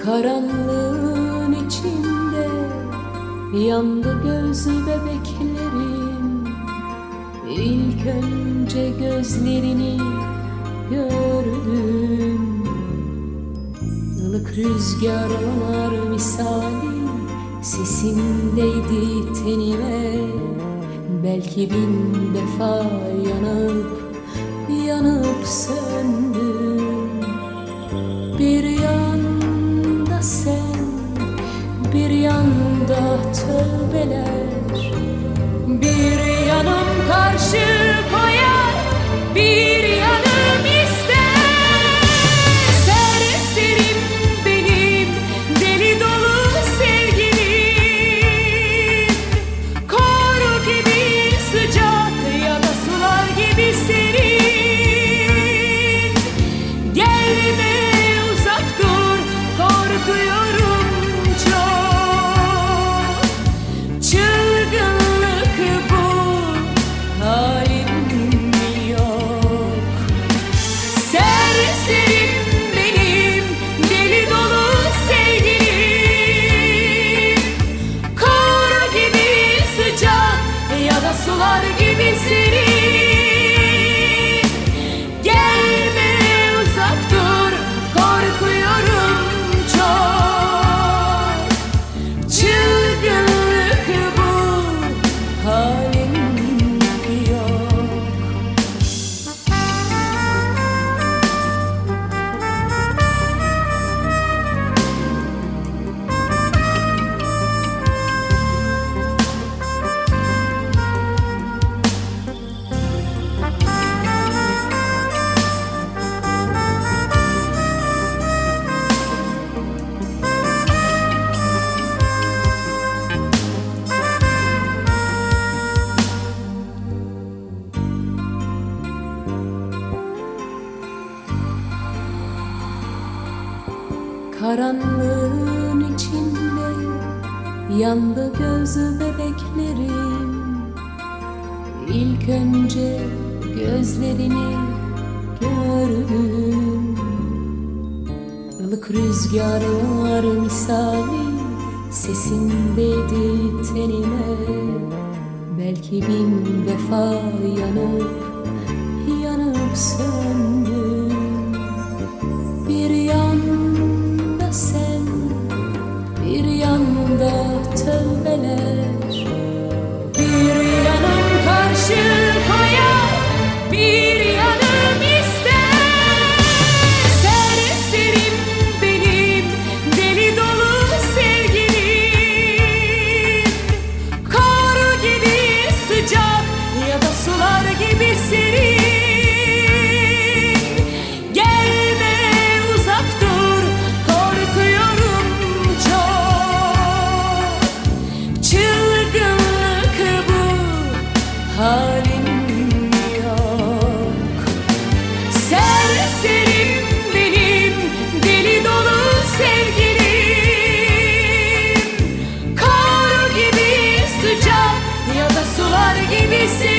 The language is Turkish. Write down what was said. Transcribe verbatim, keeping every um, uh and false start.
Karanlığın içinde yandı gözü bebeklerim. İlk önce gözlerini gördüm. Ilık rüzgarlar misali sesindeydi tenime. Belki bin defa yanıp yanıp söndüm. Bir yanda sen, bir yanda tövbeler. Bir yanım karşı koyar, bir yanım ister. Serserim benim, deli dolu sevgilim. Kor gibi sıcak ya da sular gibi serin. Gelme uzak dur, korkuyorum çok. Çılgınlık bu, halim yok. Serserim benim, deli dolu sevgilim. Kor gibi sıcak ya da sular gibi serin. Gelme uzak dur, korkuyorum çok. Çılgınlık bu, halim yok. Karanlığın içinde yandı gözü bebeklerim. İlk önce gözlerini gördüm. Ilık rüzgarlar misali sesindeydi tenime. Belki bin defa yanıp yanıp söndüm. Bir yanda sen, bir yanda tövbeler. Bir yanım karşı koyar, bir yanım ister. Serserim benim, deli dolu sevgilim. Kor gibi sıcak ya da sular gibi serin. Gelme uzak dur, korkuyorum çok. Çılgınlık bu, halim yok. Serserim benim, deli dolu sevgilim. Kor gibi sıcak ya da sular gibi serin.